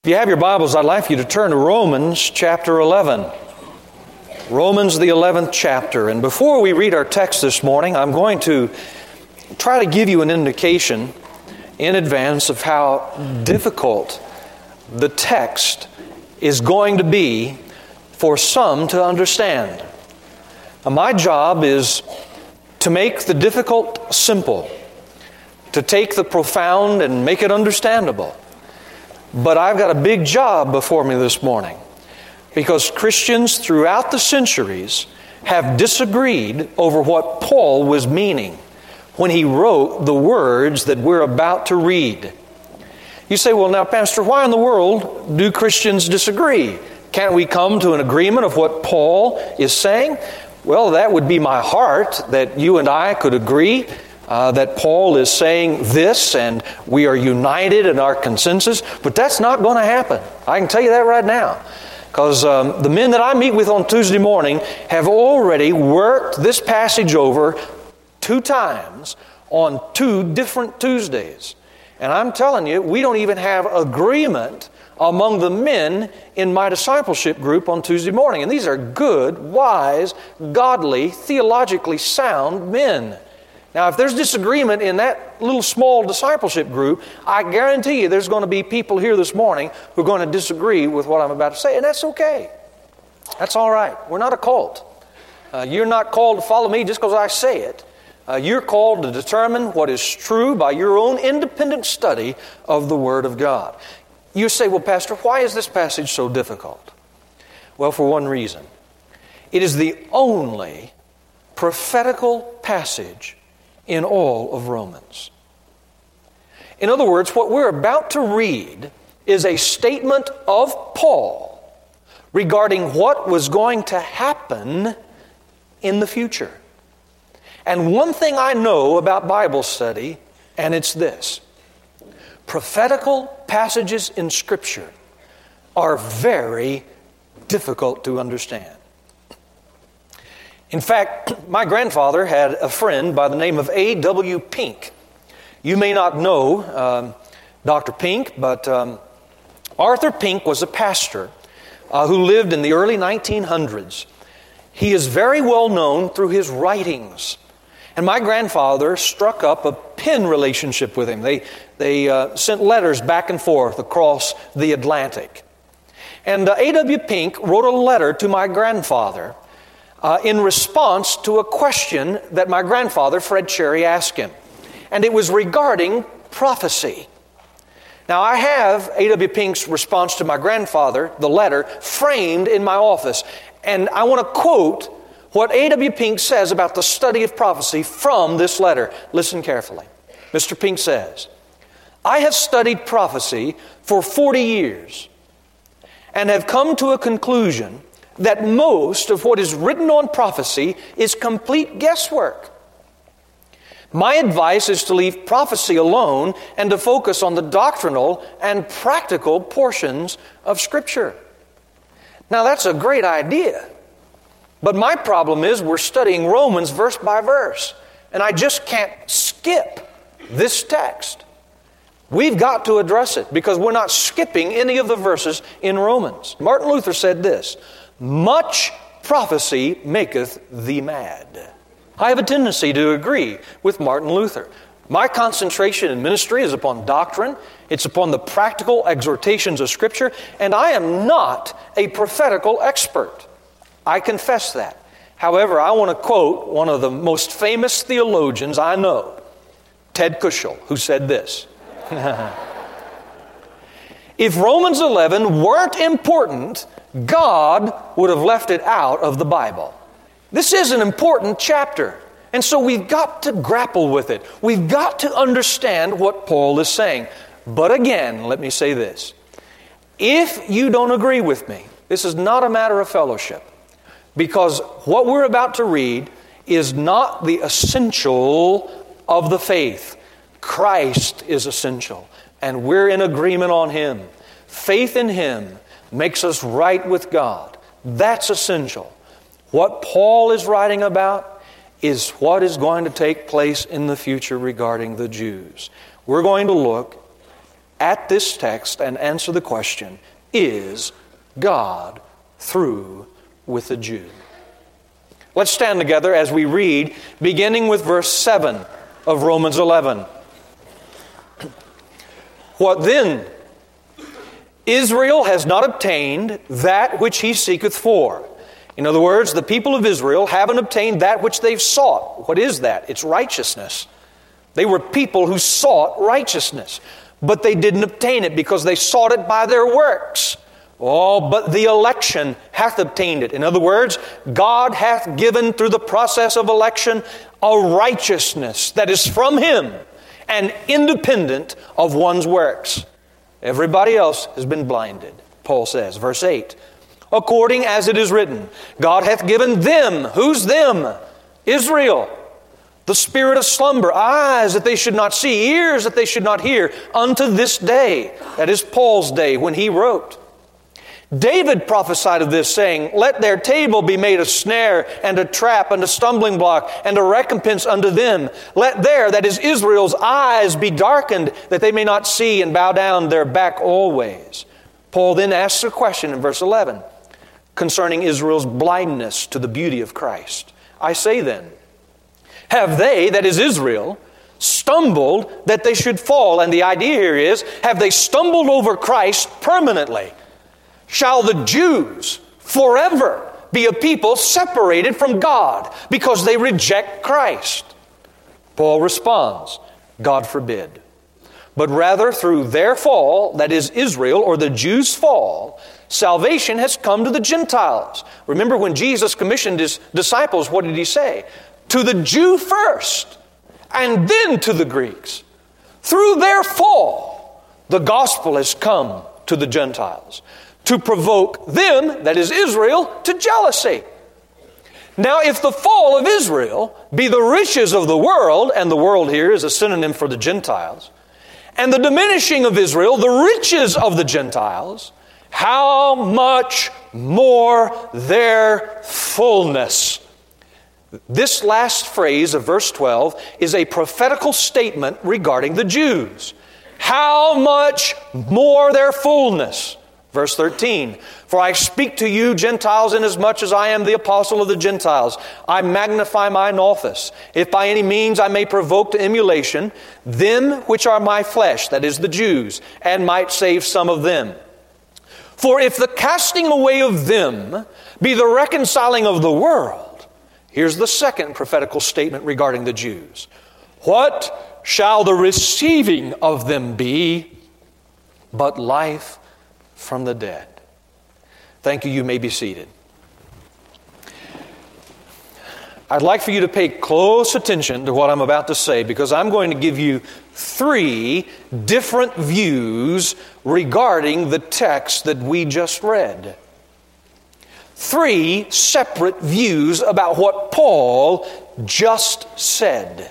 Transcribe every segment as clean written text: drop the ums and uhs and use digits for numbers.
If you have your Bibles, I'd like for you to turn to Romans chapter 11. Romans, the 11th chapter. And before we read our text this morning, I'm going to try to give you an indication in advance of how difficult the text is going to be for some to understand. Now, my job is to make the difficult simple, to take the profound and make it understandable. But I've got a big job before me this morning, because Christians throughout the centuries have disagreed over what Paul was meaning when he wrote the words that we're about to read. You say, well, now, Pastor, why in the world do Christians disagree? Can't we come to an agreement of what Paul is saying? Well, that would be my heart, that you and I could agree that Paul is saying this and we are united in our consensus, but that's not going to happen. I can tell you that right now. Because the men that I meet with on Tuesday morning have already worked this passage over 2 times on 2 different Tuesdays. And I'm telling you, we don't even have agreement among the men in my discipleship group on Tuesday morning. And these are good, wise, godly, theologically sound men. Now, if there's disagreement in that little small discipleship group, I guarantee you there's going to be people here this morning who are going to disagree with what I'm about to say, and that's okay. That's all right. We're not a cult. You're not called to follow me just because I say it. You're called to determine what is true by your own independent study of the Word of God. You say, well, Pastor, why is this passage so difficult? Well, for one reason. It is the only prophetical passage in all of Romans. In other words, what we're about to read is a statement of Paul regarding what was going to happen in the future. And one thing I know about Bible study, and it's this: prophetical passages in Scripture are very difficult to understand. In fact, my grandfather had a friend by the name of A.W. Pink. You may not know Dr. Pink, but Arthur Pink was a pastor who lived in the early 1900s. He is very well known through his writings. And my grandfather struck up a pen relationship with him. They sent letters back and forth across the Atlantic. And A.W. Pink wrote a letter to my grandfather in response to a question that my grandfather, Fred Cherry, asked him. And it was regarding prophecy. Now, I have A.W. Pink's response to my grandfather, the letter, framed in my office. And I want to quote what A.W. Pink says about the study of prophecy from this letter. Listen carefully. Mr. Pink says, I have studied prophecy for 40 years and have come to a conclusion that most of what is written on prophecy is complete guesswork. My advice is to leave prophecy alone and to focus on the doctrinal and practical portions of Scripture. Now, that's a great idea. But my problem is we're studying Romans verse by verse, and I just can't skip this text. We've got to address it because we're not skipping any of the verses in Romans. Martin Luther said this: much prophecy maketh thee mad. I have a tendency to agree with Martin Luther. My concentration in ministry is upon doctrine. It's upon the practical exhortations of Scripture, and I am not a prophetical expert. I confess that. However, I want to quote one of the most famous theologians I know, Ted Kushel, who said this: if Romans 11 weren't important, God would have left it out of the Bible. This is an important chapter, and so we've got to grapple with it. We've got to understand what Paul is saying. But again, let me say this. If you don't agree with me, this is not a matter of fellowship, because what we're about to read is not the essential of the faith. Christ is essential, and we're in agreement on Him. Faith in Him makes us right with God. That's essential. What Paul is writing about is what is going to take place in the future regarding the Jews. We're going to look at this text and answer the question, is God through with the Jew? Let's stand together as we read, beginning with verse 7 of Romans 11. What then? Israel has not obtained that which he seeketh for. In other words, the people of Israel haven't obtained that which they've sought. What is that? It's righteousness. They were people who sought righteousness, but they didn't obtain it because they sought it by their works. Oh, but the election hath obtained it. In other words, God hath given through the process of election a righteousness that is from Him and independent of one's works. Everybody else has been blinded, Paul says, verse 8. According as it is written, God hath given them, who's them? Israel. The spirit of slumber, eyes that they should not see, ears that they should not hear, unto this day. That is Paul's day when he wrote. David prophesied of this, saying, let their table be made a snare and a trap and a stumbling block and a recompense unto them. Let their, that is Israel's, eyes be darkened, that they may not see and bow down their back always. Paul then asks a question in verse 11 concerning Israel's blindness to the beauty of Christ. I say then, have they, that is Israel, stumbled that they should fall? And the idea here is, have they stumbled over Christ permanently? Shall the Jews forever be a people separated from God because they reject Christ? Paul responds, God forbid. But rather through their fall, that is Israel or the Jews' fall, salvation has come to the Gentiles. Remember when Jesus commissioned His disciples, what did He say? To the Jew first, and then to the Greeks. Through their fall, the gospel has come to the Gentiles, to provoke them, that is Israel, to jealousy. Now, if the fall of Israel be the riches of the world, and the world here is a synonym for the Gentiles, and the diminishing of Israel, the riches of the Gentiles, how much more their fullness? This last phrase of verse 12 is a prophetical statement regarding the Jews. How much more their fullness? Verse 13, for I speak to you, Gentiles, inasmuch as I am the apostle of the Gentiles. I magnify mine office, if by any means I may provoke to emulation them which are my flesh, that is the Jews, and might save some of them. For if the casting away of them be the reconciling of the world, here's the second prophetical statement regarding the Jews. What shall the receiving of them be but life from the dead? Thank you. You may be seated. I'd like for you to pay close attention to what I'm about to say, because I'm going to give you three different views regarding the text that we just read. Three separate views about what Paul just said.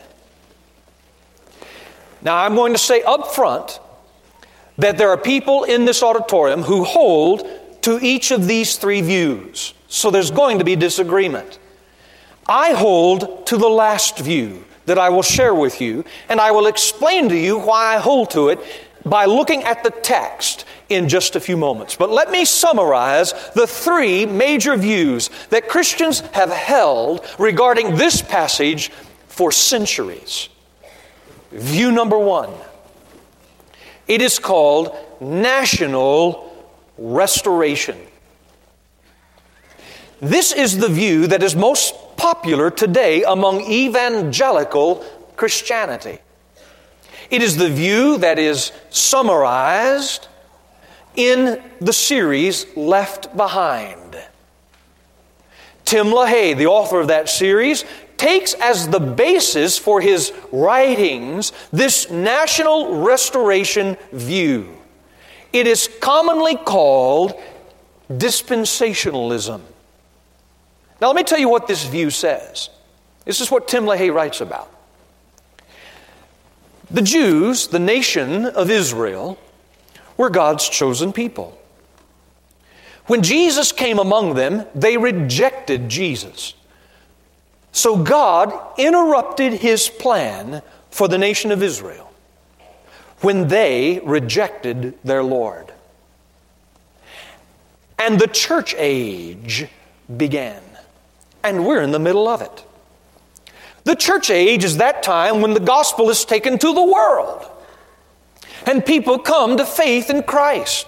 Now, I'm going to say up front that there are people in this auditorium who hold to each of these three views. So there's going to be disagreement. I hold to the last view that I will share with you, and I will explain to you why I hold to it by looking at the text in just a few moments. But let me summarize the three major views that Christians have held regarding this passage for centuries. View number one. It is called national restoration. This is the view that is most popular today among evangelical Christianity. It is the view that is summarized in the series Left Behind. Tim LaHaye, the author of that series, takes as the basis for his writings this national restoration view. It is commonly called dispensationalism. Now let me tell you what this view says. This is what Tim LaHaye writes about. The Jews, the nation of Israel, were God's chosen people. When Jesus came among them, they rejected Jesus. So God interrupted His plan for the nation of Israel. when they rejected their Lord. And the church age began. And we're in the middle of it. The church age is that time when the gospel is taken to the world. And people come to faith in Christ.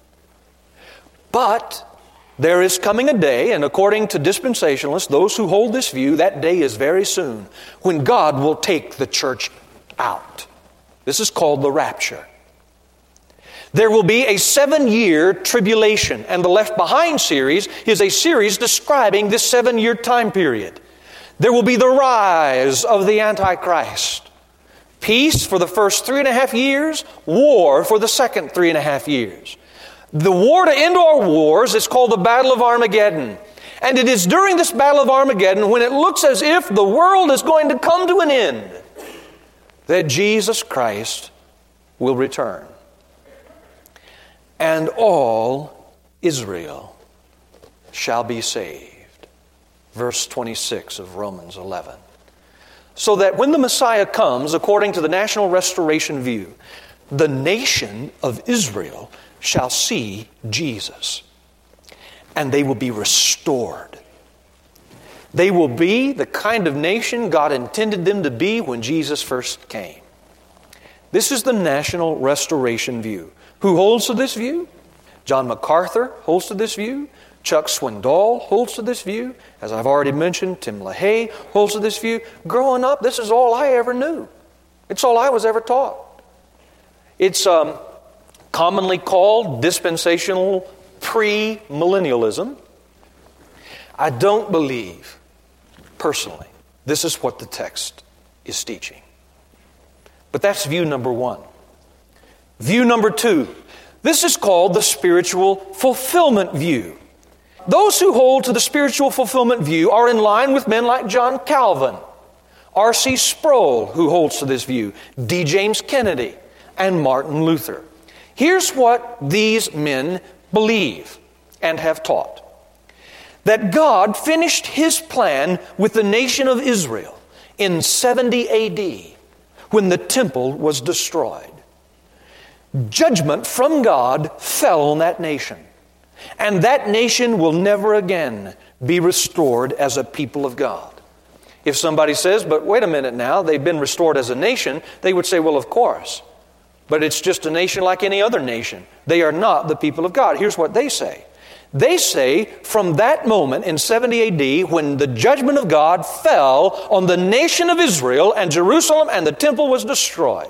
But there is coming a day, and according to dispensationalists, those who hold this view, that day is very soon, when God will take the church out. This is called the rapture. There will be a 7-year tribulation, and the Left Behind series is a series describing this 7-year time period. There will be the rise of the Antichrist. Peace for the first 3.5 years, war for the second 3.5 years. The war to end all wars is called the Battle of Armageddon. And it is during this Battle of Armageddon, when it looks as if the world is going to come to an end, that Jesus Christ will return. And all Israel shall be saved. Verse 26 of Romans 11. So that when the Messiah comes, according to the National Restoration view, the nation of Israel shall see Jesus. And they will be restored. They will be the kind of nation God intended them to be when Jesus first came. This is the National Restoration view. Who holds to this view? John MacArthur holds to this view. Chuck Swindoll holds to this view. As I've already mentioned, Tim LaHaye holds to this view. Growing up, this is all I ever knew. It's all I was ever taught. It's commonly called dispensational premillennialism. I don't believe, personally, this is what the text is teaching. But that's view number one. View number two, this is called the spiritual fulfillment view. Those who hold to the spiritual fulfillment view are in line with men like John Calvin, R.C. Sproul, who holds to this view, D. James Kennedy, and Martin Luther. Here's what these men believe and have taught. That God finished His plan with the nation of Israel in 70 A.D. when the temple was destroyed. Judgment from God fell on that nation. And that nation will never again be restored as a people of God. If somebody says, but wait a minute now, they've been restored as a nation, they would say, well, of course. But it's just a nation like any other nation. They are not the people of God. Here's what they say. They say from that moment in 70 A.D. when the judgment of God fell on the nation of Israel and Jerusalem and the temple was destroyed,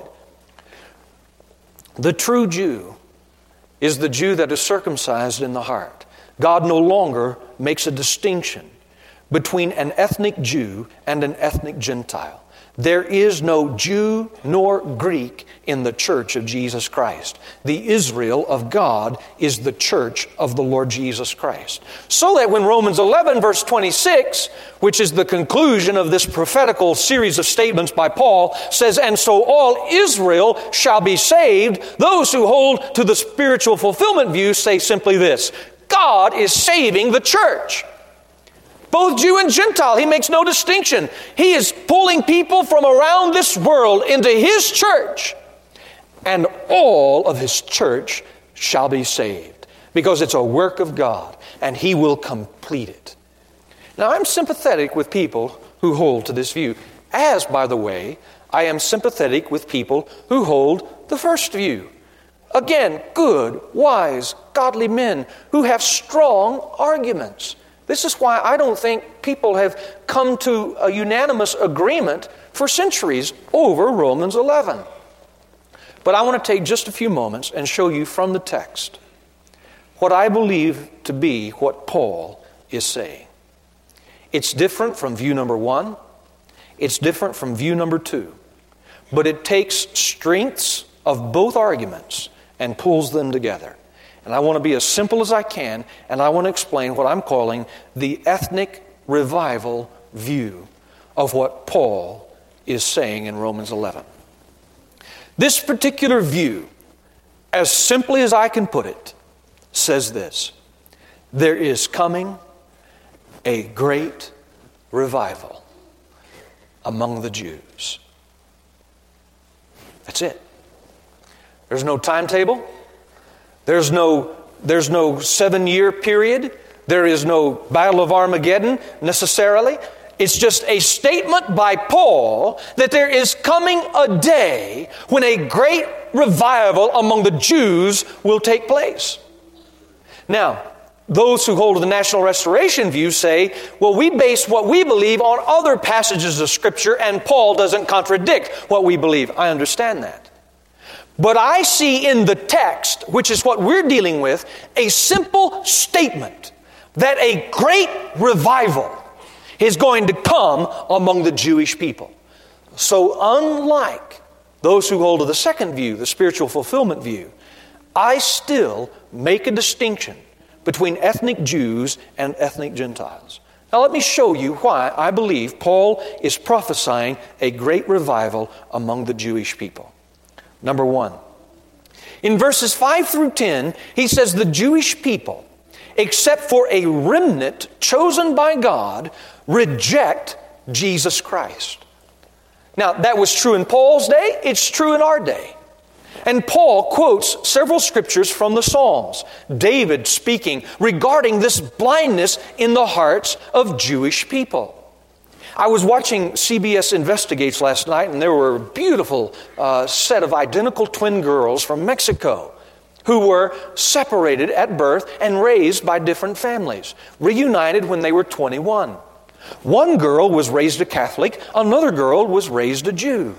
the true Jew is the Jew that is circumcised in the heart. God no longer makes a distinction between an ethnic Jew and an ethnic Gentile. There is no Jew nor Greek in the church of Jesus Christ. The Israel of God is the church of the Lord Jesus Christ. So that when Romans 11 verse 26, which is the conclusion of this prophetical series of statements by Paul, says, and so all Israel shall be saved, those who hold to the spiritual fulfillment view say simply this: God is saving the church. Both Jew and Gentile, He makes no distinction. He is pulling people from around this world into His church. And all of His church shall be saved. Because it's a work of God. And He will complete it. Now, I'm sympathetic with people who hold to this view. As, by the way, I am sympathetic with people who hold the first view. Again, good, wise, godly men who have strong arguments. This is why I don't think people have come to a unanimous agreement for centuries over Romans 11. But I want to take just a few moments and show you from the text what I believe to be what Paul is saying. It's different from view number one. It's different from view number two. But it takes strengths of both arguments and pulls them together. And I want to be as simple as I can, and I want to explain what I'm calling the ethnic revival view of what Paul is saying in Romans 11. This particular view, as simply as I can put it, says this: there is coming a great revival among the Jews. That's it. There's no timetable. There's no 7-year period. There is no Battle of Armageddon necessarily. It's just a statement by Paul that there is coming a day when a great revival among the Jews will take place. Now, those who hold to the National Restoration view say, well, we base what we believe on other passages of Scripture, and Paul doesn't contradict what we believe. I understand that. But I see in the text, which is what we're dealing with, a simple statement that a great revival is going to come among the Jewish people. So unlike those who hold to the second view, the spiritual fulfillment view, I still make a distinction between ethnic Jews and ethnic Gentiles. Now let me show you why I believe Paul is prophesying a great revival among the Jewish people. Number one, in verses 5 through 10, he says the Jewish people, except for a remnant chosen by God, reject Jesus Christ. Now, that was true in Paul's day. It's true in our day. And Paul quotes several scriptures from the Psalms. David speaking regarding this blindness in the hearts of Jewish people. I was watching CBS Investigates last night, and there were a beautiful set of identical twin girls from Mexico who were separated at birth and raised by different families, reunited when they were 21. One girl was raised a Catholic, another girl was raised a Jew.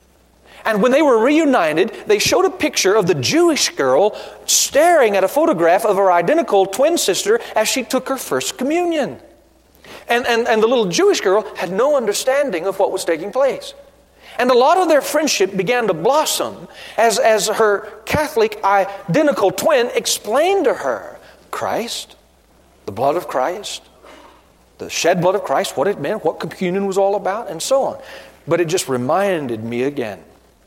And when they were reunited, they showed a picture of the Jewish girl staring at a photograph of her identical twin sister as she took her first communion. And the little Jewish girl had no understanding of what was taking place. And a lot of their friendship began to blossom as her Catholic identical twin explained to her Christ, the blood of Christ, the shed blood of Christ, what it meant, what communion was all about, and so on. But it just reminded me again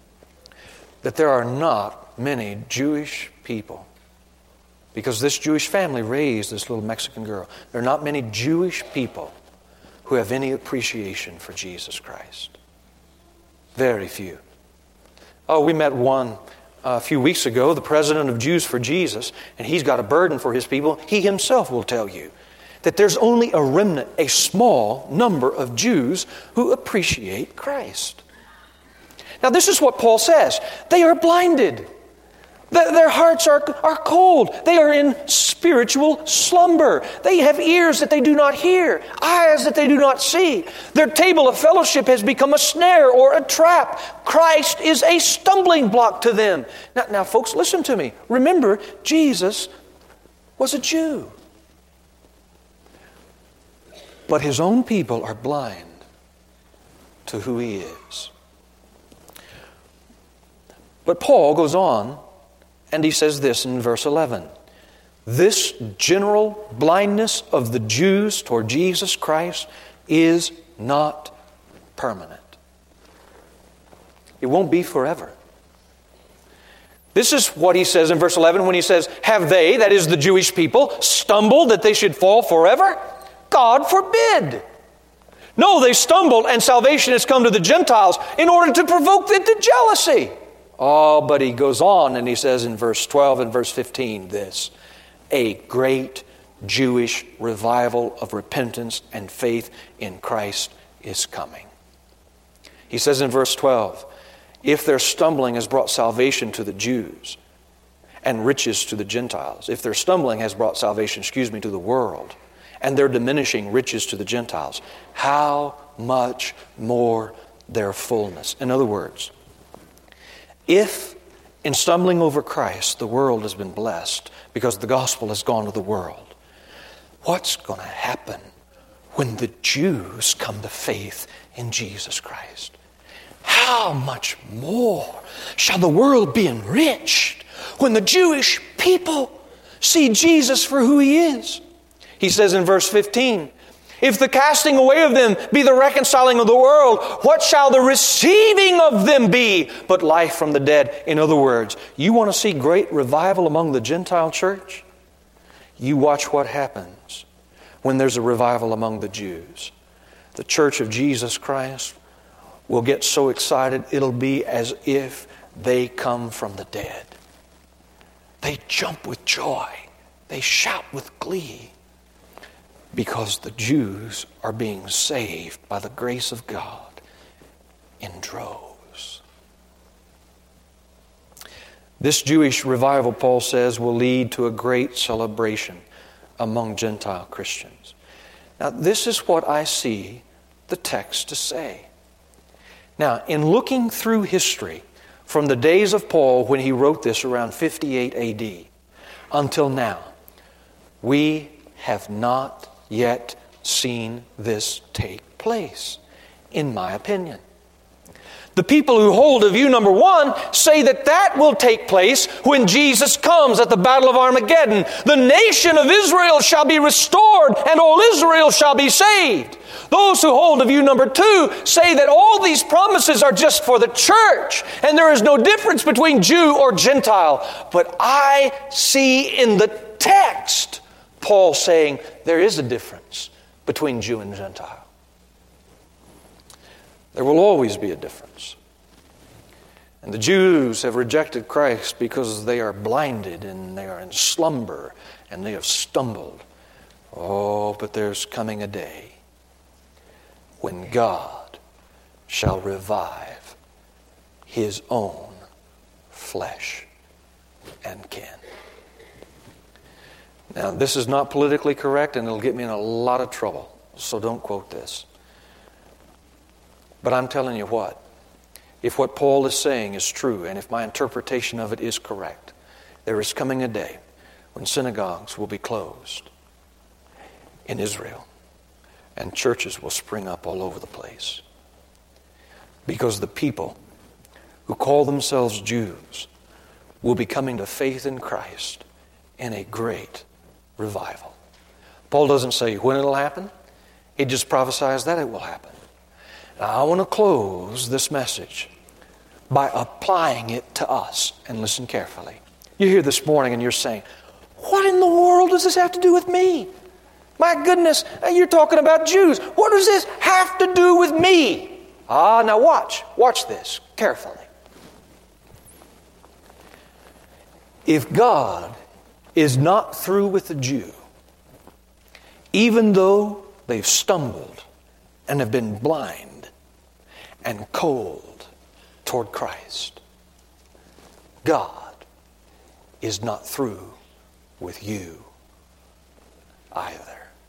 that there are not many Jewish people, because this Jewish family raised this little Mexican girl. There are not many Jewish people who have any appreciation for Jesus Christ. Very few. Oh, we met one a few weeks ago, the president of Jews for Jesus, and he's got a burden for his people. He himself will tell you that there's only a remnant, a small number of Jews who appreciate Christ. Now, this is what Paul says. They are blinded. Their hearts are cold. They are in spiritual slumber. They have ears that they do not hear, eyes that they do not see. Their table of fellowship has become a snare or a trap. Christ is a stumbling block to them. Now, folks, listen to me. Remember, Jesus was a Jew. But his own people are blind to who he is. But Paul goes on and he says this in verse 11. This general blindness of the Jews toward Jesus Christ is not permanent. It won't be forever. This is what he says in verse 11 when he says, have they, that is the Jewish people, stumbled that they should fall forever? God forbid. No, they stumbled and salvation has come to the Gentiles in order to provoke them to jealousy. Oh, but he goes on and he says in verse 12 and verse 15 this, a great Jewish revival of repentance and faith in Christ is coming. He says in verse 12, if their stumbling has brought salvation to the Jews and riches to the Gentiles, if their stumbling has brought salvation, to the world, and their diminishing riches to the Gentiles, how much more their fullness? In other words, if in stumbling over Christ the world has been blessed because the gospel has gone to the world, what's going to happen when the Jews come to faith in Jesus Christ? How much more shall the world be enriched when the Jewish people see Jesus for who he is? He says in verse 15, if the casting away of them be the reconciling of the world, what shall the receiving of them be but life from the dead? In other words, you want to see great revival among the Gentile church? You watch what happens when there's a revival among the Jews. The church of Jesus Christ will get so excited it'll be as if they come from the dead. They jump with joy. They shout with glee because the Jews are being saved by the grace of God in droves. This Jewish revival, Paul says, will lead to a great celebration among Gentile Christians. Now, this is what I see the text to say. Now, in looking through history from the days of Paul when he wrote this around 58 AD until now, we have not yet seen this take place, in my opinion. The people who hold to view number one say that will take place when Jesus comes at the Battle of Armageddon. The nation of Israel shall be restored and all Israel shall be saved. Those who hold to view number two say that all these promises are just for the church and there is no difference between Jew or Gentile. But I see in the text Paul saying there is a difference between Jew and Gentile. There will always be a difference. And the Jews have rejected Christ because they are blinded and they are in slumber and they have stumbled. Oh, but there's coming a day when God shall revive His own flesh and kin. Now, this is not politically correct and it'll get me in a lot of trouble, so don't quote this. But I'm telling you what, if what Paul is saying is true and if my interpretation of it is correct, there is coming a day when synagogues will be closed in Israel and churches will spring up all over the place. Because the people who call themselves Jews will be coming to faith in Christ in a great revival. Paul doesn't say when it'll happen. He just prophesies that it will happen. Now, I want to close this message by applying it to us. And listen carefully. You're here this morning and you're saying, what in the world does this have to do with me? My goodness, you're talking about Jews. What does this have to do with me? Now watch. Watch this carefully. If God is not through with the Jew, even though they've stumbled and have been blind and cold toward Christ, God is not through with you either.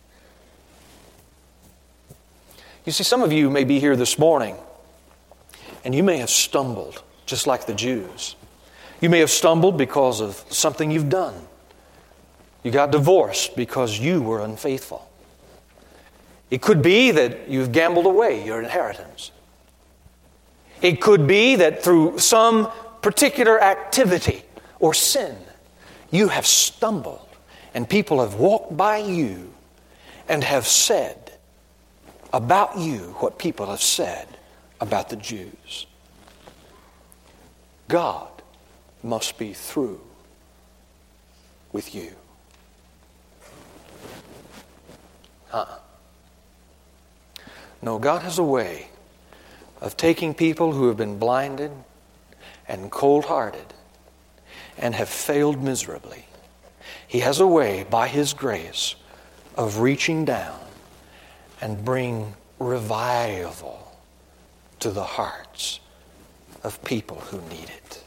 You see, some of you may be here this morning and you may have stumbled just like the Jews. You may have stumbled because of something you've done. You got divorced because you were unfaithful. It could be that you've gambled away your inheritance. It could be that through some particular activity or sin, you have stumbled and people have walked by you and have said about you what people have said about the Jews. God must be through with you. No, God has a way of taking people who have been blinded and cold-hearted and have failed miserably. He has a way, by His grace, of reaching down and bring revival to the hearts of people who need it.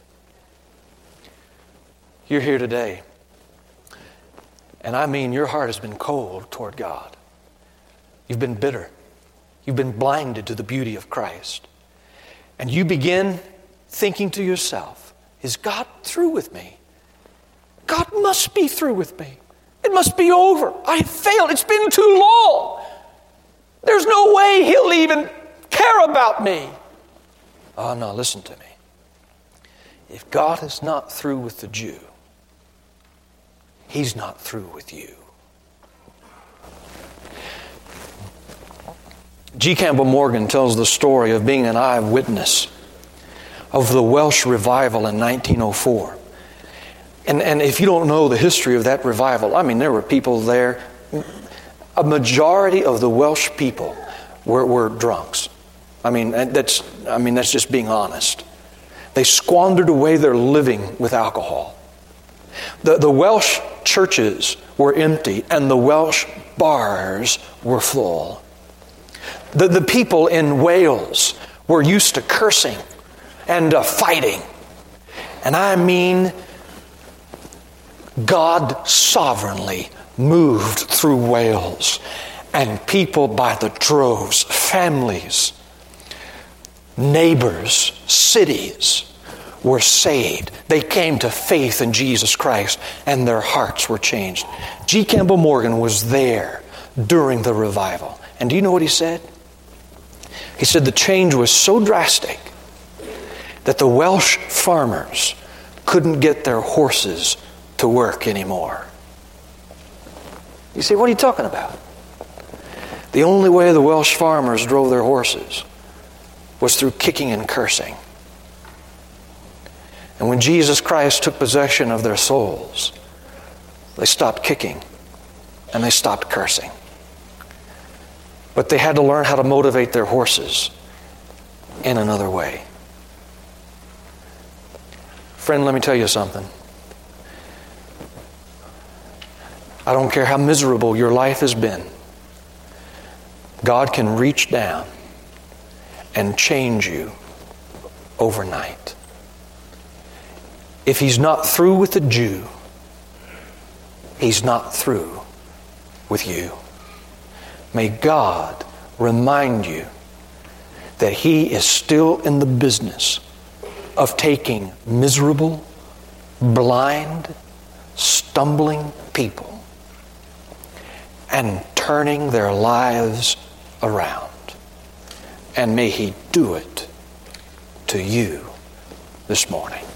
You're here today, and I mean your heart has been cold toward God. You've been bitter. You've been blinded to the beauty of Christ. And you begin thinking to yourself, is God through with me? God must be through with me. It must be over. I have failed. It's been too long. There's no way He'll even care about me. Oh, no, listen to me. If God is not through with the Jew, He's not through with you. G. Campbell Morgan tells the story of being an eyewitness of the Welsh revival in 1904. And if you don't know the history of that revival, I mean, there were people there. A majority of the Welsh people were drunks. I mean, that's just being honest. They squandered away their living with alcohol. The Welsh churches were empty and the Welsh bars were full. The people in Wales were used to cursing and fighting. And I mean, God sovereignly moved through Wales, and people by the droves, families, neighbors, cities were saved. They came to faith in Jesus Christ, and their hearts were changed. G. Campbell Morgan was there during the revival. And do you know what he said? He said the change was so drastic that the Welsh farmers couldn't get their horses to work anymore. You say, what are you talking about? The only way the Welsh farmers drove their horses was through kicking and cursing. And when Jesus Christ took possession of their souls, they stopped kicking and they stopped cursing. But they had to learn how to motivate their horses in another way. Friend, let me tell you something. I don't care how miserable your life has been. God can reach down and change you overnight. If He's not through with the Jew, He's not through with you. May God remind you that He is still in the business of taking miserable, blind, stumbling people and turning their lives around. And may He do it to you this morning.